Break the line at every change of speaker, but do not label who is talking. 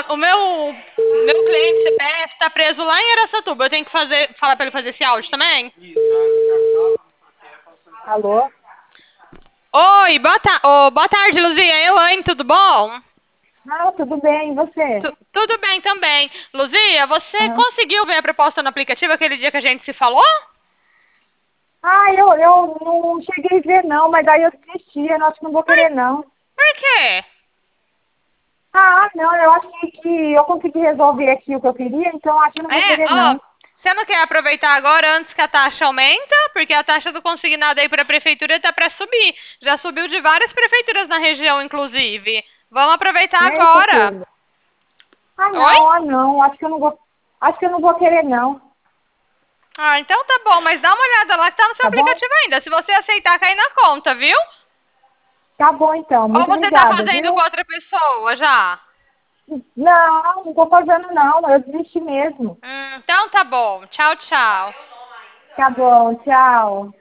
o meu cliente CPF tá preso lá em Araçatuba. Eu tenho que falar pra ele fazer esse áudio também?
Alô?
Oi, boa tarde, Luzia. Elaine, tudo bom?
Ah, tudo bem, e você?
Tudo bem também. Luzia, você
Aham.
conseguiu ver a proposta no aplicativo aquele dia que a gente se falou?
Eu não cheguei a ver não, mas aí eu desisti, eu acho que não vou
Por,
querer não.
por quê?
Ah, não, eu achei que eu consegui resolver aqui o que eu queria, então acho que eu não vou querer
Ó,
não.
você não quer aproveitar agora antes que a taxa aumenta? Porque a taxa do consignado aí para a prefeitura tá para subir. Já subiu de várias prefeituras na região, inclusive. Vamos aproveitar
Eita,
agora.
coisa.
Oi?
Não, acho que eu não vou querer não,
Ah, então tá bom, mas dá uma olhada lá que tá no seu
tá bom?
aplicativo ainda. Se você aceitar, cai na conta, viu?
Tá bom então,
Ou
muito
você tá
obrigada,
fazendo com
viu?
outra pessoa já?
Não, não tô fazendo não, eu desisti mesmo.
Então tá bom. Tchau, tchau.
Tá bom, tchau.